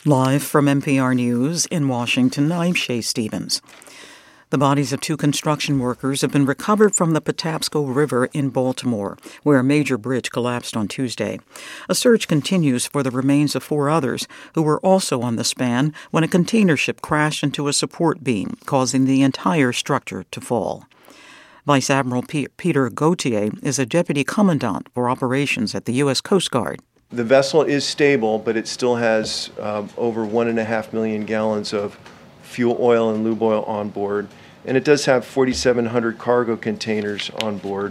Live from NPR News in Washington, I'm Shay Stevens. The bodies of 2 construction workers have been recovered from the Patapsco River in Baltimore, where a major bridge collapsed on Tuesday. A search continues for the remains of 4 others who were also on the span when a container ship crashed into a support beam, causing the entire structure to fall. Vice Admiral Peter Gauthier is a deputy commandant for operations at the U.S. Coast Guard. The vessel is stable, but it still has over 1.5 million gallons of fuel oil and lube oil on board. And it does have 4,700 cargo containers on board.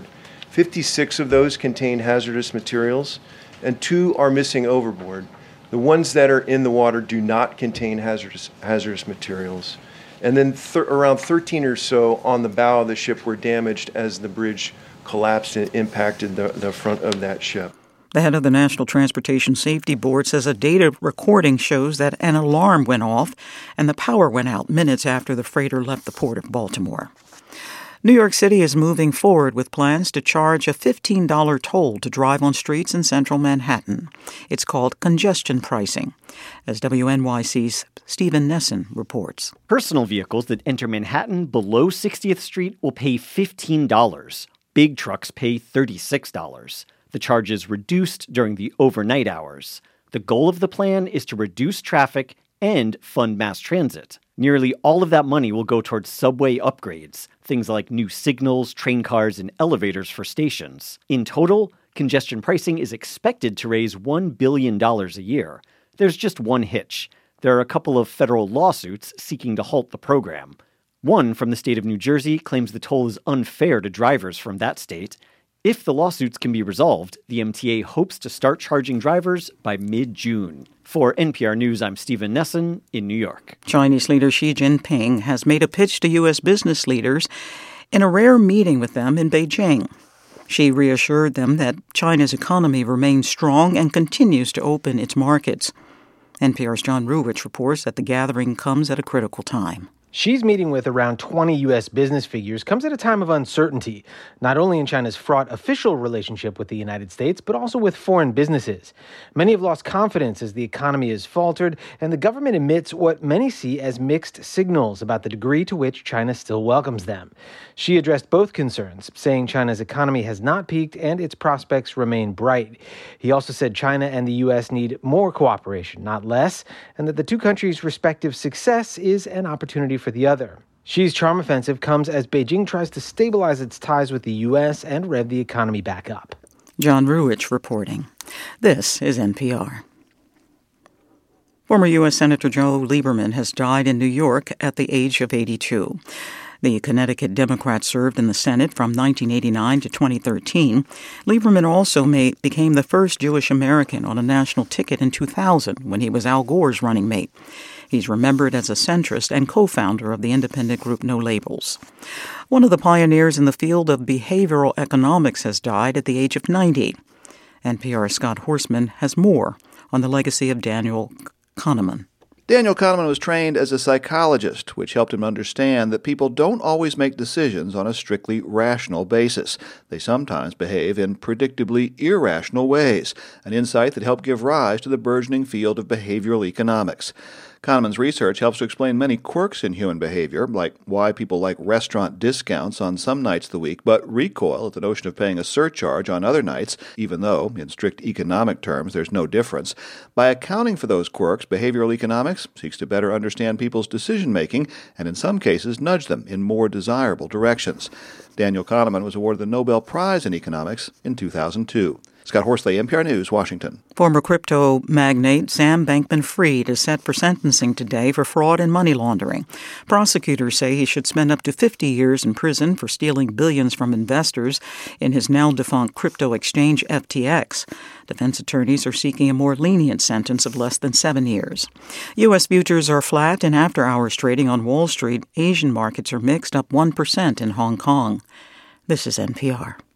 56 of those contain hazardous materials, and 2 are missing overboard. The ones that are in the water do not contain hazardous materials. And then around 13 or so on the bow of the ship were damaged as the bridge collapsed and impacted the front of that ship. The head of the National Transportation Safety Board says a data recording shows that an alarm went off and the power went out minutes after the freighter left the port of Baltimore. New York City is moving forward with plans to charge a $15 toll to drive on streets in central Manhattan. It's called congestion pricing, as WNYC's Stephen Nesson reports. Personal vehicles that enter Manhattan below 60th Street will pay $15. Big trucks pay $36. The charge is reduced during the overnight hours. The goal of the plan is to reduce traffic and fund mass transit. Nearly all of that money will go towards subway upgrades, things like new signals, train cars, and elevators for stations. In total, congestion pricing is expected to raise $1 billion a year. There's just one hitch. There are a couple of federal lawsuits seeking to halt the program. One from the state of New Jersey claims the toll is unfair to drivers from that state. If the lawsuits can be resolved, the MTA hopes to start charging drivers by mid-June. For NPR News, I'm Stephen Nesson in New York. Chinese leader Xi Jinping has made a pitch to U.S. business leaders in a rare meeting with them in Beijing. Xi reassured them that China's economy remains strong and continues to open its markets. NPR's John Ruwitch reports that the gathering comes at a critical time. Xi's meeting with around 20 U.S. business figures comes at a time of uncertainty, not only in China's fraught official relationship with the United States, but also with foreign businesses. Many have lost confidence as the economy has faltered, and the government emits what many see as mixed signals about the degree to which China still welcomes them. Xi addressed both concerns, saying China's economy has not peaked and its prospects remain bright. He also said China and the U.S. need more cooperation, not less, and that the 2 countries' respective success is an opportunity for the other. Xi's charm offensive comes as Beijing tries to stabilize its ties with the U.S. and rev the economy back up. John Ruwitch reporting. This is NPR. Former U.S. Senator Joe Lieberman has died in New York at the age of 82. The Connecticut Democrat served in the Senate from 1989 to 2013. Lieberman also became the first Jewish American on a national ticket in 2000 when he was Al Gore's running mate. He's remembered as a centrist and co-founder of the independent group No Labels. One of the pioneers in the field of behavioral economics has died at the age of 90. NPR's Scott Horstman has more on the legacy of Daniel Kahneman. Daniel Kahneman was trained as a psychologist, which helped him understand that people don't always make decisions on a strictly rational basis. They sometimes behave in predictably irrational ways, an insight that helped give rise to the burgeoning field of behavioral economics. Kahneman's research helps to explain many quirks in human behavior, like why people like restaurant discounts on some nights of the week, but recoil at the notion of paying a surcharge on other nights, even though, in strict economic terms, there's no difference. By accounting for those quirks, behavioral economics seeks to better understand people's decision-making and, in some cases, nudge them in more desirable directions. Daniel Kahneman was awarded the Nobel Prize in Economics in 2002. Scott Horsley, NPR News, Washington. Former crypto magnate Sam Bankman-Fried is set for sentencing today for fraud and money laundering. Prosecutors say he should spend up to 50 years in prison for stealing billions from investors in his now-defunct crypto exchange FTX. Defense attorneys are seeking a more lenient sentence of less than 7 years. U.S. futures are flat in after-hours trading on Wall Street. Asian markets are mixed, up 1% in Hong Kong. This is NPR.